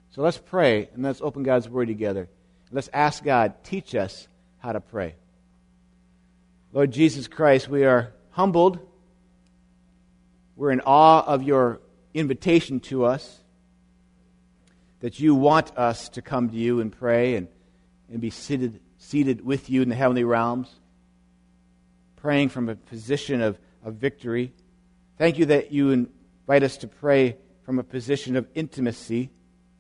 So let's pray, and let's open God's Word together. Let's ask God, teach us how to pray. Lord Jesus Christ, we are humbled. We're in awe of your invitation to us, that you want us to come to you and pray and be seated with you in the heavenly realms, praying from a position of victory. Thank you that you invite us to pray from a position of intimacy.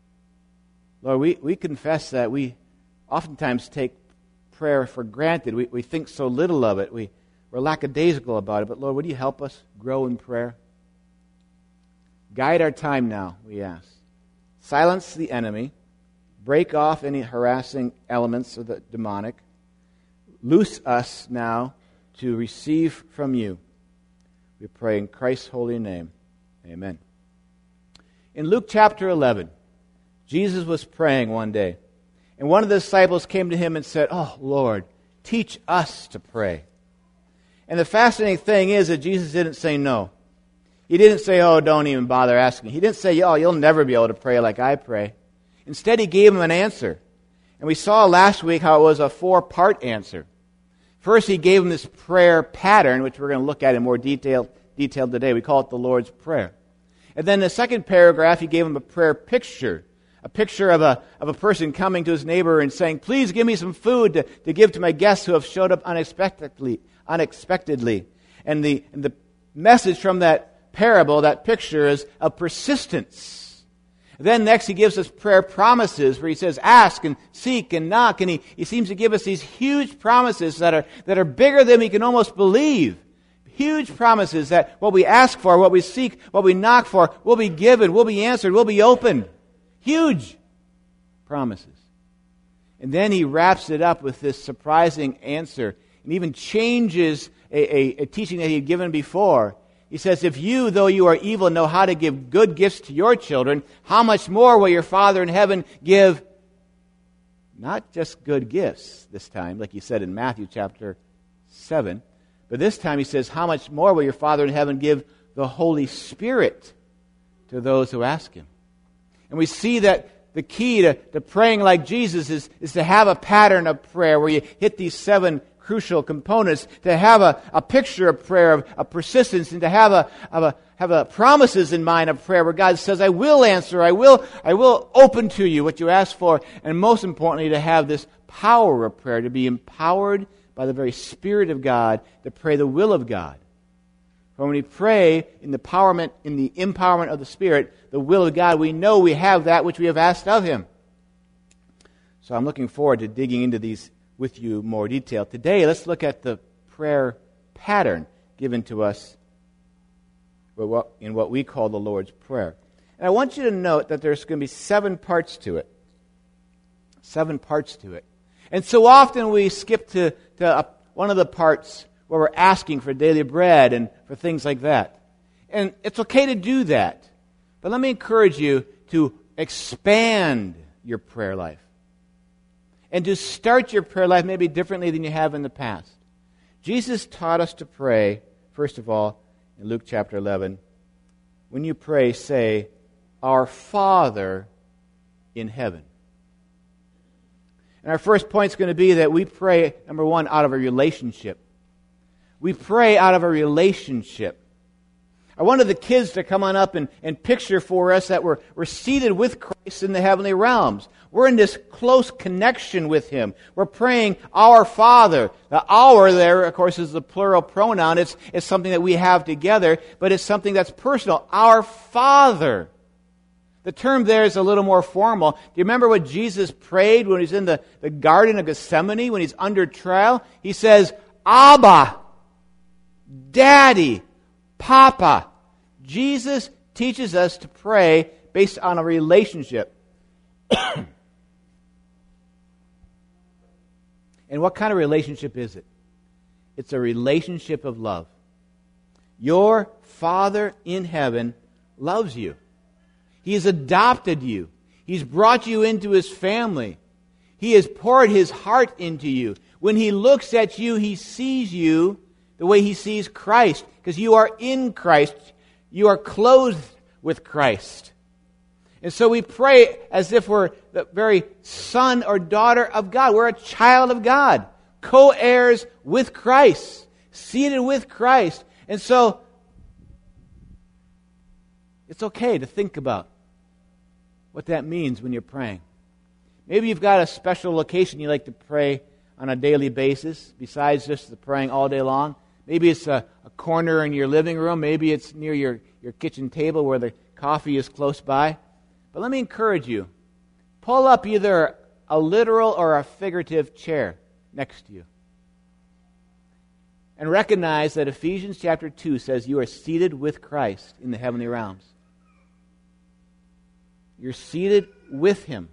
Lord, we confess that we oftentimes take prayer for granted. We think so little of it. We're lackadaisical about it. But Lord, would you help us grow in prayer? Guide our time now, we ask. Silence the enemy. Break off any harassing elements of the demonic. Loose us now to receive from you. We pray in Christ's holy name. Amen. In Luke chapter 11, Jesus was praying one day, and one of the disciples came to him and said, "Oh, Lord, teach us to pray." And the fascinating thing is that Jesus didn't say no. He didn't say, "Oh, don't even bother asking." He didn't say, "Oh, you'll never be able to pray like I pray." Instead, he gave him an answer. And we saw last week how it was a 4-part answer. First, he gave him this prayer pattern, which we're going to look at in more detail today. We call it the Lord's Prayer. And then the second paragraph, he gave him a prayer picture. A picture of a person coming to his neighbor and saying, "Please give me some food to give to my guests who have showed up unexpectedly." And the message from that parable, that picture, is of persistence. Then next he gives us prayer promises where he says, ask and seek and knock. And he seems to give us these huge promises that are bigger than we can almost believe. Huge promises that what we ask for, what we seek, what we knock for, will be given, will be answered, will be opened. Huge promises. And then he wraps it up with this surprising answer and even changes a teaching that he had given before. He says, if you, though you are evil, know how to give good gifts to your children, how much more will your Father in heaven give not just good gifts this time, like he said in Matthew chapter 7, but this time he says, how much more will your Father in heaven give the Holy Spirit to those who ask him? And we see that the key to praying like Jesus is to have a pattern of prayer where you hit these 7 crucial components, to have a picture of prayer, of persistence, and to have a promises in mind of prayer where God says, I will answer, I will open to you what you ask for, and most importantly, to have this power of prayer, to be empowered by the very Spirit of God to pray the will of God. For when we pray in the empowerment of the Spirit, the will of God, we know we have that which we have asked of Him. So I'm looking forward to digging into these with you more detail. Today, let's look at the prayer pattern given to us in what we call the Lord's Prayer. And I want you to note that there's going to be 7 parts to it. 7 parts to it. And so often we skip to one of the parts where we're asking for daily bread and for things like that. And it's okay to do that. But let me encourage you to expand your prayer life. And to start your prayer life maybe differently than you have in the past. Jesus taught us to pray, first of all, in Luke chapter 11. When you pray, say, Our Father in heaven. And our first point is going to be that we pray, number 1, out of a relationship. We pray out of a relationship. I wanted the kids to come on up and picture for us that we're seated with Christ in the heavenly realms. We're in this close connection with Him. We're praying, Our Father. The our there, of course, is the plural pronoun. It's something that we have together, but it's something that's personal. Our Father. The term there is a little more formal. Do you remember what Jesus prayed when He's in the Garden of Gethsemane, when He's under trial? He says, Abba, Daddy, Papa. Jesus teaches us to pray based on a relationship. And what kind of relationship is it? It's a relationship of love. Your Father in heaven loves you. He has adopted you. He's brought you into His family. He has poured His heart into you. When He looks at you, He sees you the way He sees Christ, because you are in Christ. You are clothed with Christ. And so we pray as if we're the very son or daughter of God. We're a child of God, co-heirs with Christ, seated with Christ. And so it's okay to think about what that means when you're praying. Maybe you've got a special location you like to pray on a daily basis, besides just the praying all day long. Maybe it's a corner in your living room. Maybe it's near your kitchen table where the coffee is close by. But let me encourage you. Pull up either a literal or a figurative chair next to you. And recognize that Ephesians chapter 2 says you are seated with Christ in the heavenly realms. You're seated with Him.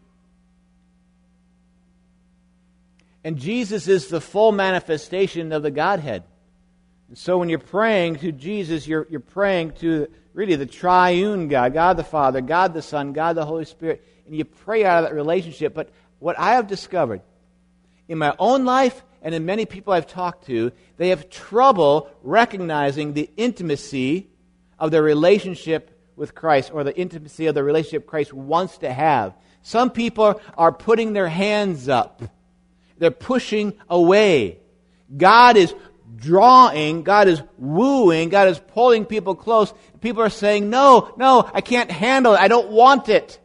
And Jesus is the full manifestation of the Godhead. And so when you're praying to Jesus, you're praying to really the triune God, God the Father, God the Son, God the Holy Spirit, and you pray out of that relationship. But what I have discovered in my own life and in many people I've talked to, they have trouble recognizing the intimacy of their relationship with Christ, or the intimacy of the relationship Christ wants to have. Some people are putting their hands up. They're pushing away. God is drawing, God is wooing, God is pulling people close. People are saying, no, I can't handle it. I don't want it.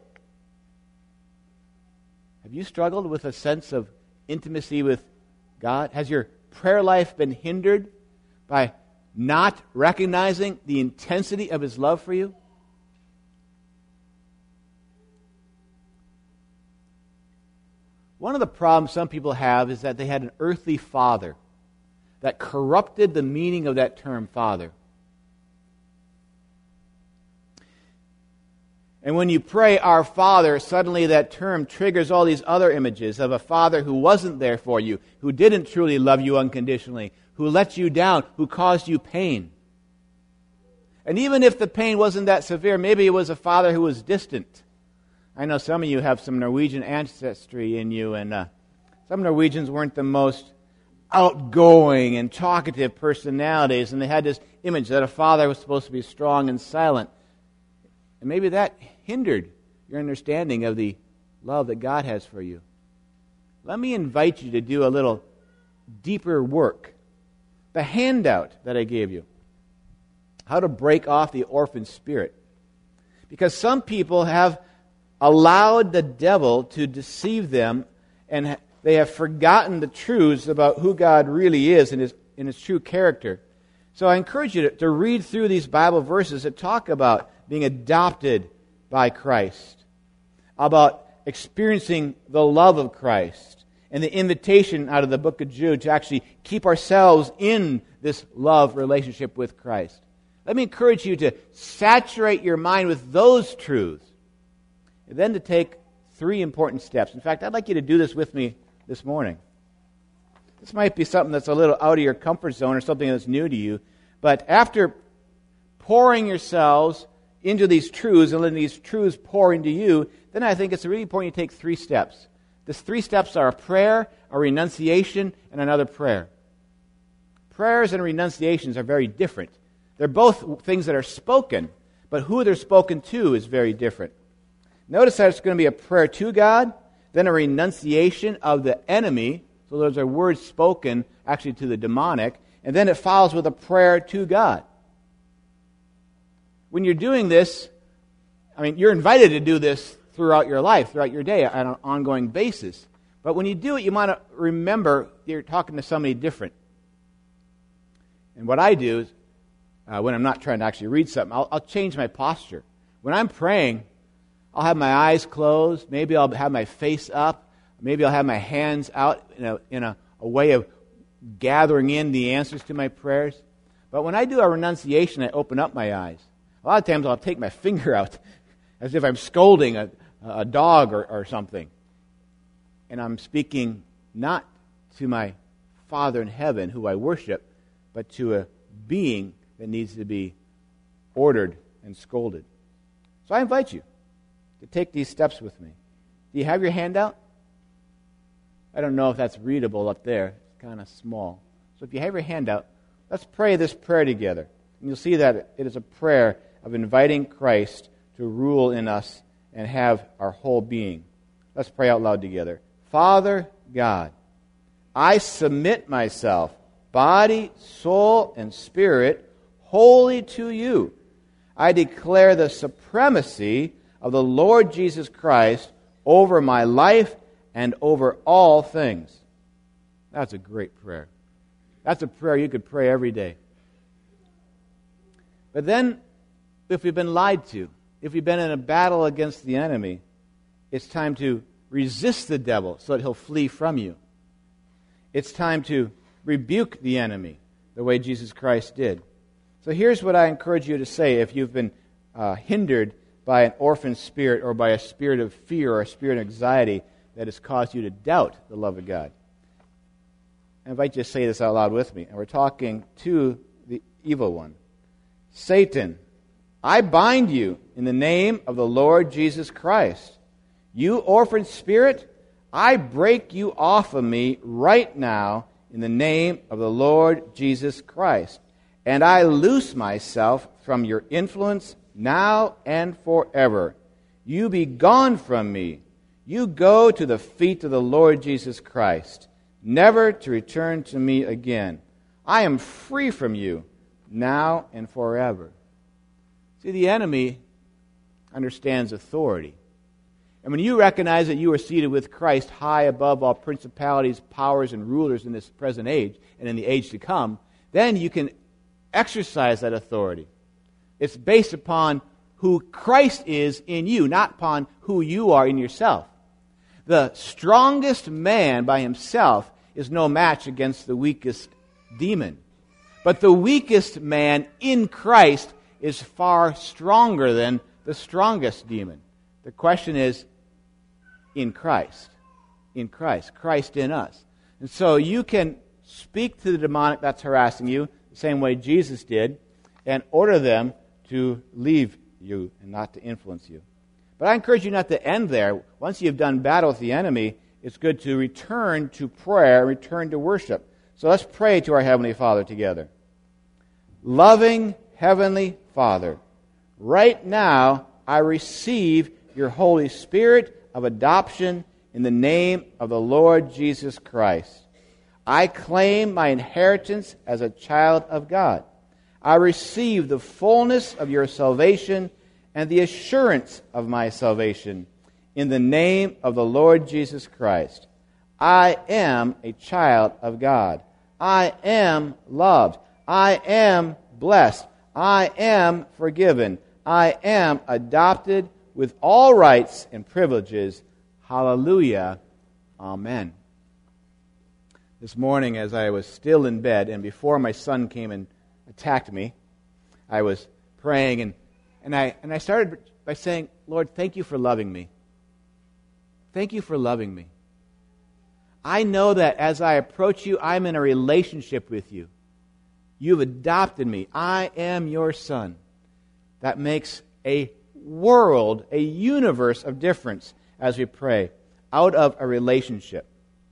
Have you struggled with a sense of intimacy with God? Has your prayer life been hindered by not recognizing the intensity of His love for you? One of the problems some people have is that they had an earthly father that corrupted the meaning of that term, father. And when you pray, Our Father, suddenly that term triggers all these other images of a father who wasn't there for you, who didn't truly love you unconditionally, who let you down, who caused you pain. And even if the pain wasn't that severe, maybe it was a father who was distant. I know some of you have some Norwegian ancestry in you, and some Norwegians weren't the most outgoing and talkative personalities, and they had this image that a father was supposed to be strong and silent. And maybe that hindered your understanding of the love that God has for you. Let me invite you to do a little deeper work. The handout that I gave you, how to break off the orphan spirit. Because some people have allowed the devil to deceive them, and they have forgotten the truths about who God really is and His true character. So I encourage you to read through these Bible verses that talk about being adopted by Christ, about experiencing the love of Christ, and the invitation out of the book of Jude to actually keep ourselves in this love relationship with Christ. Let me encourage you to saturate your mind with those truths, and then to take 3 important steps. In fact, I'd like you to do this with me this morning. This might be something that's a little out of your comfort zone or something that's new to you, but after pouring yourselves into these truths and letting these truths pour into you, then I think it's really important you take 3 steps. These 3 steps are a prayer, a renunciation, and another prayer. Prayers and renunciations are very different. They're both things that are spoken, but who they're spoken to is very different. Notice that it's going to be a prayer to God, then a renunciation of the enemy. So those are words spoken actually to the demonic. And then it follows with a prayer to God. When you're doing this, you're invited to do this throughout your life, throughout your day on an ongoing basis. But when you do it, you want to remember you're talking to somebody different. And what I do is, when I'm not trying to actually read something, I'll change my posture. When I'm praying, I'll have my eyes closed. Maybe I'll have my face up. Maybe I'll have my hands out in a way of gathering in the answers to my prayers. But when I do a renunciation, I open up my eyes. A lot of times I'll take my finger out as if I'm scolding a dog or something. And I'm speaking not to my Father in heaven who I worship, but to a being that needs to be ordered and scolded. So I invite you to take these steps with me. Do you have your handout? I don't know if that's readable up there. It's kind of small. So if you have your handout, let's pray this prayer together. And you'll see that it is a prayer of inviting Christ to rule in us and have our whole being. Let's pray out loud together. Father God, I submit myself, body, soul, and spirit, wholly to you. I declare the supremacy of the Lord Jesus Christ over my life and over all things. That's a great prayer. That's a prayer you could pray every day. But then, if we've been lied to, if we've been in a battle against the enemy, it's time to resist the devil so that he'll flee from you. It's time to rebuke the enemy the way Jesus Christ did. So here's what I encourage you to say if you've been hindered by an orphan spirit or by a spirit of fear or a spirit of anxiety that has caused you to doubt the love of God. I invite you to say this out loud with me. And we're talking to the evil one. Satan, I bind you in the name of the Lord Jesus Christ. You orphan spirit, I break you off of me right now in the name of the Lord Jesus Christ. And I loose myself from your influence now and forever. You be gone from me. You go to the feet of the Lord Jesus Christ, never to return to me again. I am free from you now and forever. See, the enemy understands authority. And when you recognize that you are seated with Christ high above all principalities, powers, and rulers in this present age and in the age to come, then you can exercise that authority. It's based upon who Christ is in you, not upon who you are in yourself. The strongest man by himself is no match against the weakest demon. But the weakest man in Christ is far stronger than the strongest demon. The question is, in Christ. In Christ. Christ in us. And so you can speak to the demonic that's harassing you the same way Jesus did and order them to leave you and not to influence you. But I encourage you not to end there. Once you've done battle with the enemy, it's good to return to prayer, return to worship. So let's pray to our Heavenly Father together. Loving Heavenly Father, right now I receive your Holy Spirit of adoption in the name of the Lord Jesus Christ. I claim my inheritance as a child of God. I receive the fullness of your salvation and the assurance of my salvation in the name of the Lord Jesus Christ. I am a child of God. I am loved. I am blessed. I am forgiven. I am adopted with all rights and privileges. Hallelujah. Amen. This morning, as I was still in bed, and before my son came and attacked me, I was praying, and I started by saying, Lord, thank you for loving me. Thank you for loving me. I know that as I approach you, I'm in a relationship with you. You've adopted me. I am your son. That makes a world, a universe of difference as we pray out of a relationship.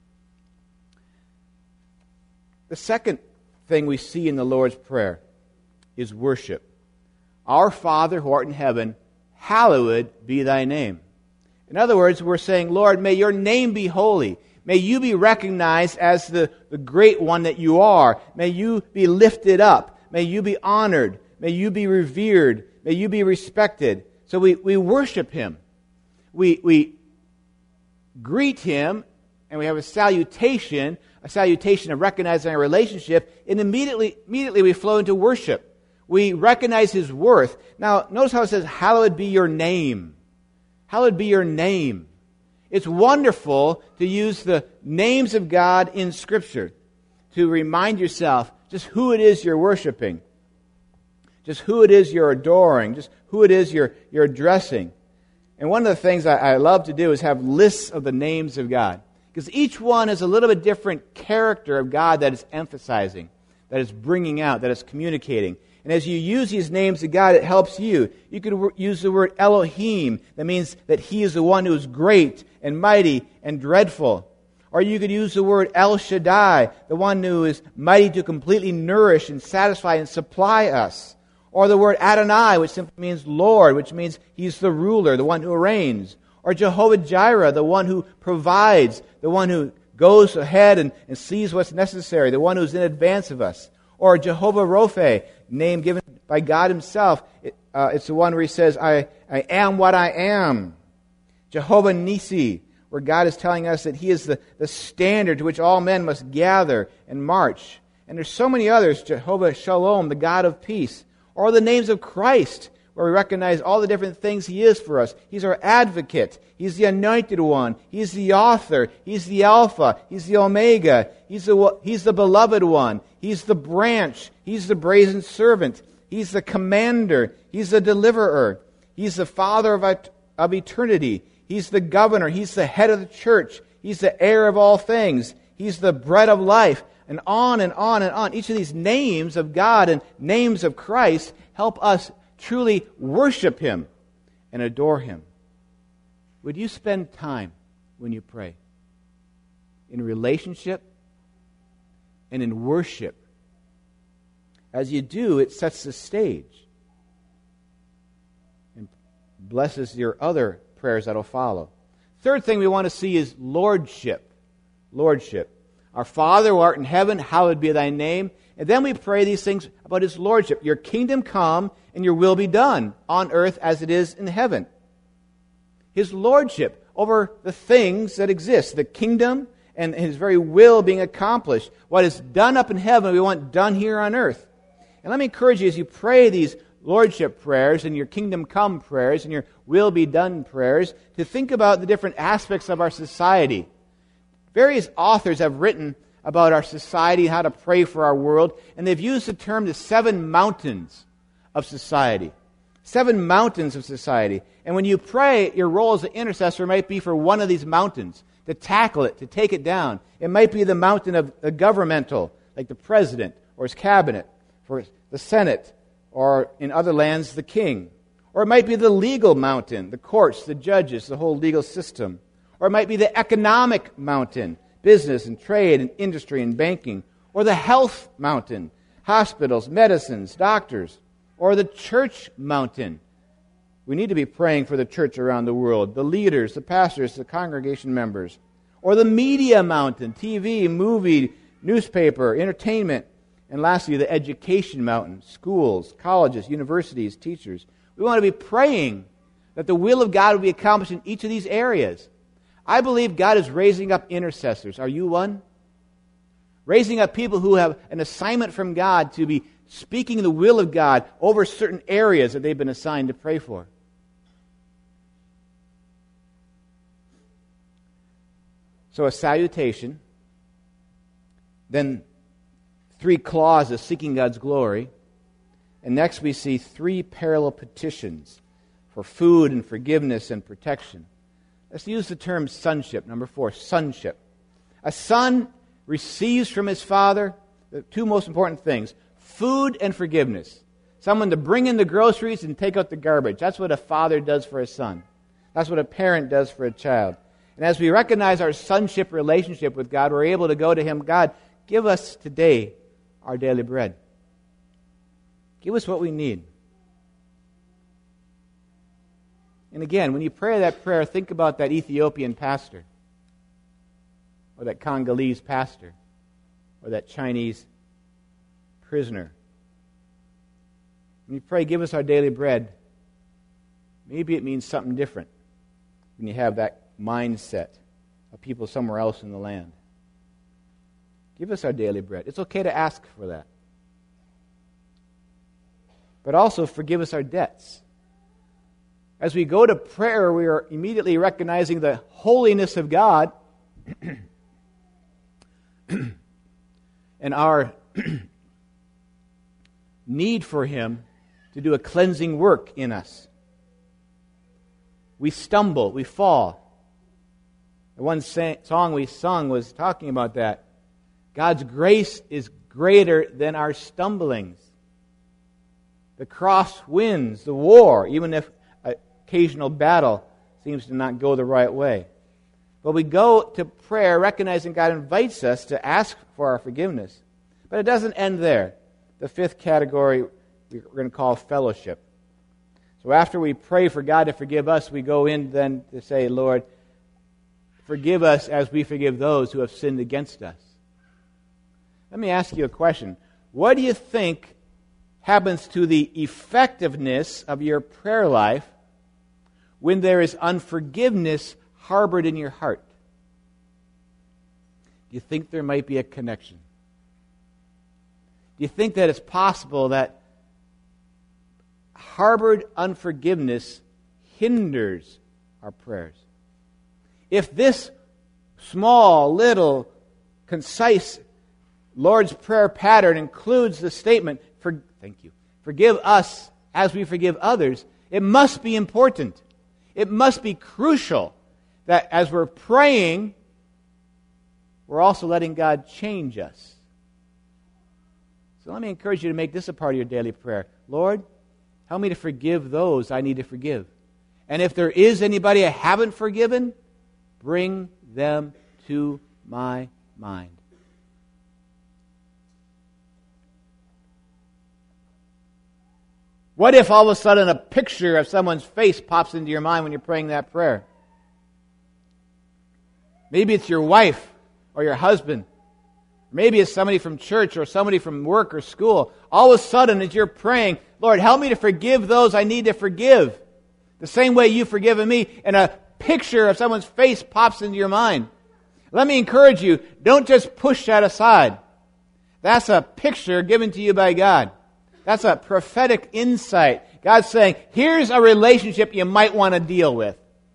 The second thing we see in the Lord's Prayer is worship. Our Father who art in heaven, hallowed be thy name. In other words, we're saying, Lord, may your name be holy. May you be recognized as the great one that you are. May you be lifted up. May you be honored. May you be revered. May you be respected. So we worship him. We greet him, and we have a salutation of recognizing our relationship, and immediately we flow into worship. We recognize his worth. Now, notice how it says, hallowed be your name. Hallowed be your name. It's wonderful to use the names of God in Scripture to remind yourself just who it is you're worshiping, just who it is you're adoring, just who it is you're addressing. And one of the things I love to do is have lists of the names of God, because each one is a little bit different character of God that is emphasizing, that is bringing out, that is communicating. And as you use these names of God, it helps you. You could use the word Elohim. That means that he is the one who is great and mighty and dreadful. Or you could use the word El Shaddai, the one who is mighty to completely nourish and satisfy and supply us. Or the word Adonai, which simply means Lord, which means He's the ruler, the one who reigns. Or Jehovah Jireh, the one who provides, the one who goes ahead and sees what's necessary, the one who's in advance of us. Or Jehovah Rophe, name given by God Himself. It's the one where He says, I am what I am. Jehovah Nissi, where God is telling us that He is the standard to which all men must gather and march. And there's so many others. Jehovah Shalom, the God of peace. Or the names of Christ, where we recognize all the different things He is for us. He's our advocate. He's the anointed one. He's the author. He's the Alpha. He's the Omega. He's the beloved one. He's the branch. He's the brazen servant. He's the commander. He's the deliverer. He's the Father of eternity. He's the governor. He's the head of the church. He's the heir of all things. He's the bread of life. And on and on and on. Each of these names of God and names of Christ help us truly worship Him and adore Him. Would you spend time when you pray in relationship and in worship? As you do, it sets the stage and blesses your other prayers that will follow. Third thing we want to see is lordship. Lordship. Our Father who art in heaven, hallowed be thy name. And then we pray these things about His lordship. Your kingdom come and your will be done on earth as it is in heaven. His lordship over the things that exist, the kingdom and His very will being accomplished. What is done up in heaven, we want done here on earth. And let me encourage you as you pray these lordship prayers and your kingdom come prayers and your will be done prayers to think about the different aspects of our society. Various authors have written about our society, how to pray for our world, and they've used the term the 7 mountains of society. 7 mountains of society. And when you pray, your role as an intercessor might be for one of these mountains, to tackle it, to take it down. It might be the mountain of the governmental, like the president or his cabinet, for the Senate, or in other lands, the king. Or it might be the legal mountain, the courts, the judges, the whole legal system. Or it might be the economic mountain, business and trade and industry and banking. Or the health mountain, hospitals, medicines, doctors. Or the church mountain. We need to be praying for the church around the world, the leaders, the pastors, the congregation members. Or the media mountain, TV, movie, newspaper, entertainment. And lastly, the education mountain, schools, colleges, universities, teachers. We want to be praying that the will of God will be accomplished in each of these areas. I believe God is raising up intercessors. Are you one? Raising up people who have an assignment from God to be speaking the will of God over certain areas that they've been assigned to pray for. So a salutation, then 3 clauses seeking God's glory, and next we see 3 parallel petitions for food and forgiveness and protection. Let's use the term sonship. Number 4, sonship. A son receives from his father the 2 most important things, food and forgiveness. Someone to bring in the groceries and take out the garbage. That's what a father does for a son. That's what a parent does for a child. And as we recognize our sonship relationship with God, we're able to go to Him, God, give us today our daily bread. Give us what we need. And again, when you pray that prayer, think about that Ethiopian pastor, or that Congolese pastor, or that Chinese prisoner. When you pray, give us our daily bread, maybe it means something different when you have that mindset of people somewhere else in the land. Give us our daily bread. It's okay to ask for that. But also forgive us our debts. As we go to prayer, we are immediately recognizing the holiness of God and our need for Him to do a cleansing work in us. We stumble, we fall. The one song we sung was talking about that. God's grace is greater than our stumblings. The cross wins the war, even if occasional battle seems to not go the right way. But we go to prayer recognizing God invites us to ask for our forgiveness. But it doesn't end there. The 5th category we're going to call fellowship. So after we pray for God to forgive us, we go in then to say, Lord, forgive us as we forgive those who have sinned against us. Let me ask you a question. What do you think happens to the effectiveness of your prayer life when there is unforgiveness harbored in your heart? Do you think there might be a connection? Do you think that it's possible that harbored unforgiveness hinders our prayers? If this small, little, concise Lord's Prayer pattern includes the statement, forgive us as we forgive others, it must be important. It must be crucial that as we're praying, we're also letting God change us. So let me encourage you to make this a part of your daily prayer. Lord, help me to forgive those I need to forgive. And if there is anybody I haven't forgiven, bring them to my mind. What if all of a sudden a picture of someone's face pops into your mind when you're praying that prayer? Maybe it's your wife or your husband. Maybe it's somebody from church or somebody from work or school. All of a sudden, as you're praying, Lord, help me to forgive those I need to forgive, the same way you've forgiven me, and a picture of someone's face pops into your mind. Let me encourage you, don't just push that aside. That's a picture given to you by God. That's a prophetic insight. God's saying, here's a relationship you might want to deal with.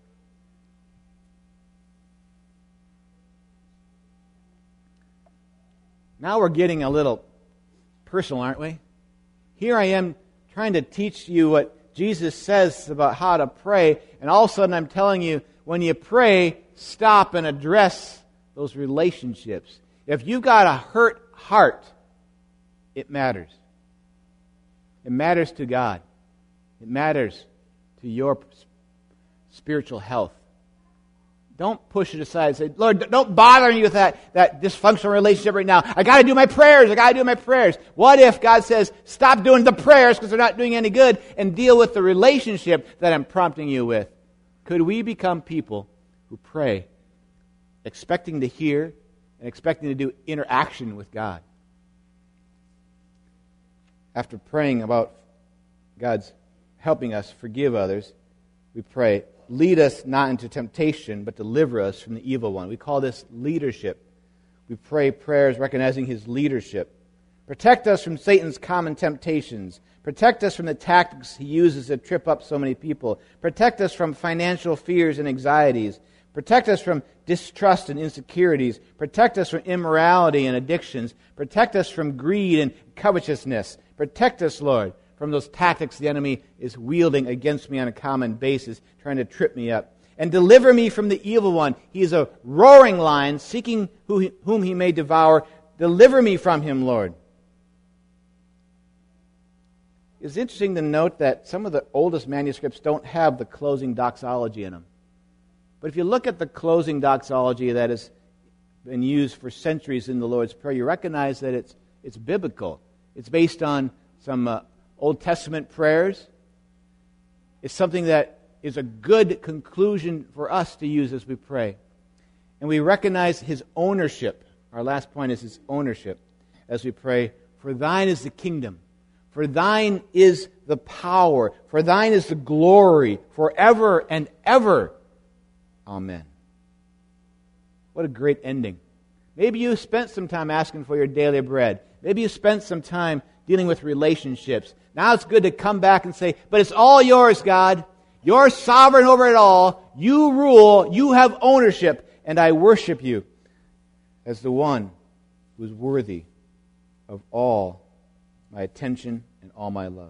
Now we're getting a little personal, aren't we? Here I am trying to teach you what Jesus says about how to pray, and all of a sudden I'm telling you, when you pray, stop and address those relationships. If you've got a hurt heart, it matters. It matters to God. It matters to your spiritual health. Don't push it aside and say, Lord, don't bother me with that dysfunctional relationship right now. I got to do my prayers. What if God says, stop doing the prayers because they're not doing any good and deal with the relationship that I'm prompting you with? Could we become people who pray expecting to hear and expecting to do interaction with God? After praying about God's helping us forgive others, we pray, lead us not into temptation, but deliver us from the evil one. We call this leadership. We pray prayers recognizing His leadership. Protect us from Satan's common temptations. Protect us from the tactics he uses to trip up so many people. Protect us from financial fears and anxieties. Protect us from distrust and insecurities. Protect us from immorality and addictions. Protect us from greed and covetousness. Protect us, Lord, from those tactics the enemy is wielding against me on a common basis, trying to trip me up. And deliver me from the evil one. He is a roaring lion, seeking whom he may devour. Deliver me from him, Lord. It's interesting to note that some of the oldest manuscripts don't have the closing doxology in them. But if you look at the closing doxology that has been used for centuries in the Lord's Prayer, you recognize that it's biblical. It's based on some Old Testament prayers. It's something that is a good conclusion for us to use as we pray. And we recognize His ownership. Our last point is His ownership as we pray, for thine is the kingdom, for thine is the power, for thine is the glory, forever and ever. Amen. What a great ending. Maybe you spent some time asking for your daily bread. Maybe you spent some time dealing with relationships. Now it's good to come back and say, but it's all yours, God. You're sovereign over it all. You rule. You have ownership. And I worship you as the one who is worthy of all my attention and all my love.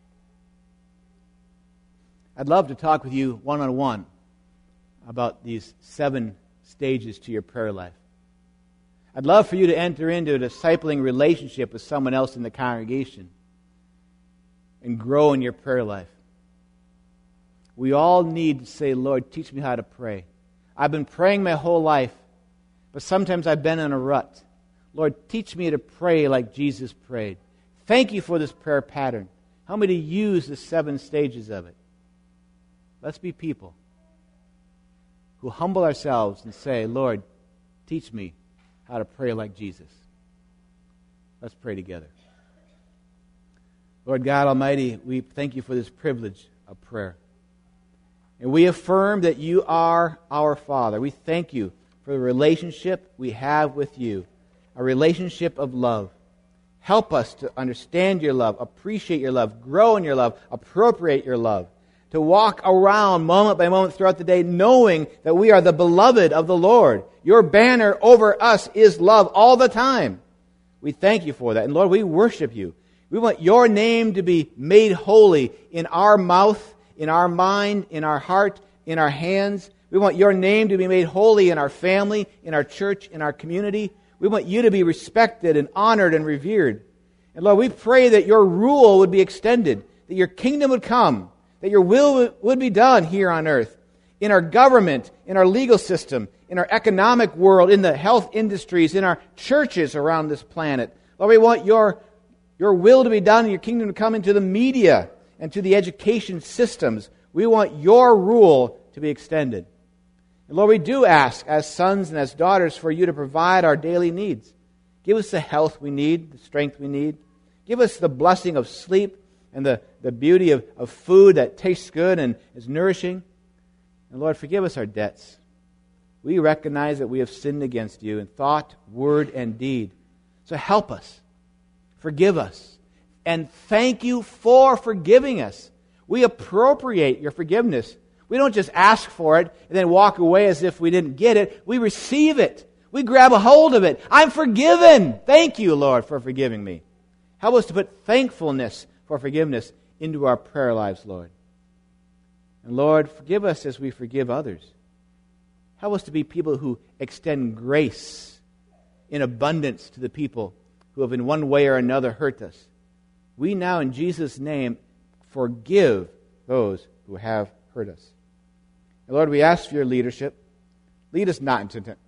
I'd love to talk with you one-on-one about these 7 stages to your prayer life. I'd love for you to enter into a discipling relationship with someone else in the congregation and grow in your prayer life. We all need to say, Lord, teach me how to pray. I've been praying my whole life, but sometimes I've been in a rut. Lord, teach me to pray like Jesus prayed. Thank you for this prayer pattern. Help me to use the 7 stages of it. Let's be people who humble ourselves and say, Lord, teach me how to pray like Jesus. Let's pray together. Lord God Almighty, we thank you for this privilege of prayer. And we affirm that you are our Father. We thank you for the relationship we have with you, a relationship of love. Help us to understand your love, appreciate your love, grow in your love, appropriate your love, to walk around moment by moment throughout the day knowing that we are the beloved of the Lord. Your banner over us is love all the time. We thank you for that. And Lord, we worship you. We want your name to be made holy in our mouth, in our mind, in our heart, in our hands. We want your name to be made holy in our family, in our church, in our community. We want you to be respected and honored and revered. And Lord, we pray that your rule would be extended, that your kingdom would come, that your will would be done here on earth, in our government, in our legal system, in our economic world, in the health industries, in our churches around this planet. Lord, we want your will to be done and your kingdom to come into the media and to the education systems. We want your rule to be extended. And Lord, we do ask as sons and as daughters for you to provide our daily needs. Give us the health we need, the strength we need. Give us the blessing of sleep and the beauty of food that tastes good and is nourishing. And Lord, forgive us our debts. We recognize that we have sinned against you in thought, word, and deed. So help us. Forgive us. And thank you for forgiving us. We appropriate your forgiveness. We don't just ask for it and then walk away as if we didn't get it. We receive it. We grab a hold of it. I'm forgiven. Thank you, Lord, for forgiving me. Help us to put thankfulness for forgiveness into our prayer lives, Lord. And Lord, forgive us as we forgive others. Help us to be people who extend grace in abundance to the people who have in one way or another hurt us. We now, in Jesus' name, forgive those who have hurt us. And Lord, we ask for your leadership. Lead us not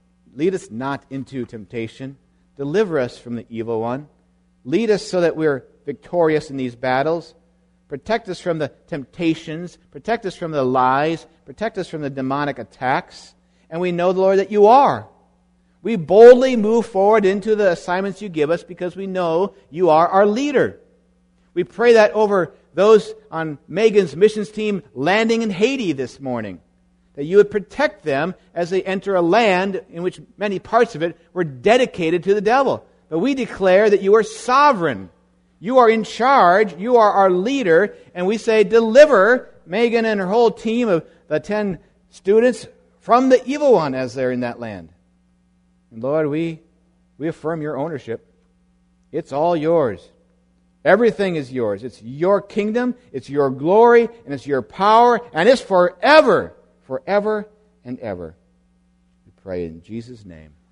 into temptation. Deliver us from the evil one. Lead us so that we're victorious in these battles. Protect us from the temptations. Protect us from the lies. Protect us from the demonic attacks. And we know, Lord, that you are. We boldly move forward into the assignments you give us because we know you are our leader. We pray that over those on Megan's missions team landing in Haiti this morning, that you would protect them as they enter a land in which many parts of it were dedicated to the devil. But we declare that you are sovereign. You are in charge. You are our leader. And we say, deliver Megan and her whole team of the 10 students from the evil one as they're in that land. And Lord, we affirm your ownership. It's all yours. Everything is yours. It's your kingdom, it's your glory, and it's your power, and it's forever, forever and ever. We pray in Jesus' name.